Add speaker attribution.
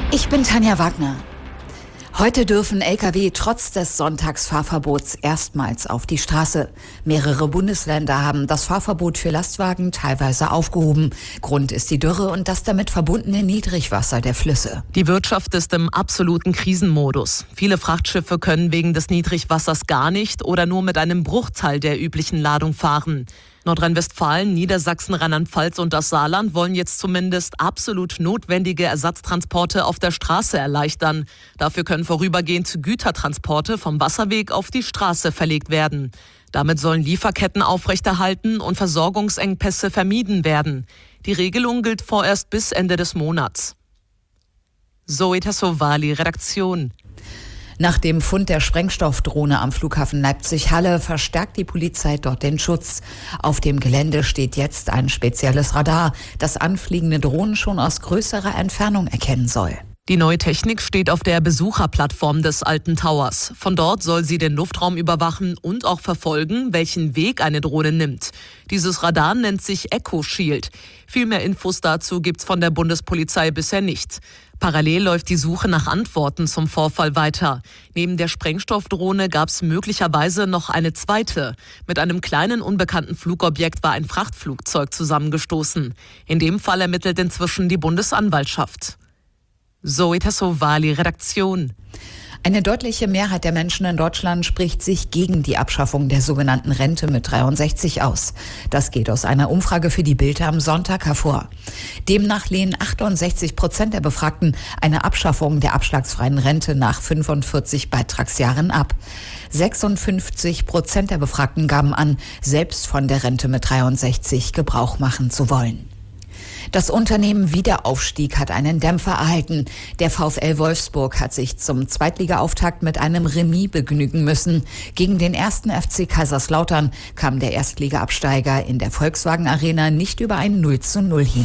Speaker 1: Ich bin Tanja Wagner. Heute dürfen Lkw trotz des Sonntagsfahrverbots erstmals auf die Straße. Mehrere Bundesländer haben das Fahrverbot für Lastwagen teilweise aufgehoben. Grund ist die Dürre und das damit verbundene Niedrigwasser der Flüsse.
Speaker 2: Die Wirtschaft ist im absoluten Krisenmodus. Viele Frachtschiffe können wegen des Niedrigwassers gar nicht oder nur mit einem Bruchteil der üblichen Ladung fahren. Nordrhein-Westfalen, Niedersachsen, Rheinland-Pfalz und das Saarland wollen jetzt zumindest absolut notwendige Ersatztransporte auf der Straße erleichtern. Dafür können vorübergehend Gütertransporte vom Wasserweg auf die Straße verlegt werden. Damit sollen Lieferketten aufrechterhalten und Versorgungsengpässe vermieden werden. Die Regelung gilt vorerst bis Ende des Monats. Zoe Tassovali, Redaktion.
Speaker 1: Nach dem Fund der Sprengstoffdrohne am Flughafen Leipzig-Halle verstärkt die Polizei dort den Schutz. Auf dem Gelände steht jetzt ein spezielles Radar, das anfliegende Drohnen schon aus größerer Entfernung erkennen soll.
Speaker 2: Die neue Technik steht auf der Besucherplattform des Alten Towers. Von dort soll sie den Luftraum überwachen und auch verfolgen, welchen Weg eine Drohne nimmt. Dieses Radar nennt sich Echo Shield. Viel mehr Infos dazu gibt's von der Bundespolizei bisher nicht. Parallel läuft die Suche nach Antworten zum Vorfall weiter. Neben der Sprengstoffdrohne gab's möglicherweise noch eine zweite. Mit einem kleinen unbekannten Flugobjekt war ein Frachtflugzeug zusammengestoßen. In dem Fall ermittelt inzwischen die Bundesanwaltschaft. Zoe Tassovali, Redaktion.
Speaker 1: Eine deutliche Mehrheit der Menschen in Deutschland spricht sich gegen die Abschaffung der sogenannten Rente mit 63 aus. Das geht aus einer Umfrage für die Bild am Sonntag hervor. Demnach lehnen 68% der Befragten eine Abschaffung der abschlagsfreien Rente nach 45 Beitragsjahren ab. 56% der Befragten gaben an, selbst von der Rente mit 63 Gebrauch machen zu wollen. Das Unternehmen Wiederaufstieg hat einen Dämpfer erhalten. Der VfL Wolfsburg hat sich zum Zweitligaauftakt mit einem Remis begnügen müssen. Gegen den 1. FC Kaiserslautern kam der Erstligaabsteiger in der Volkswagen Arena nicht über ein 0:0 hin.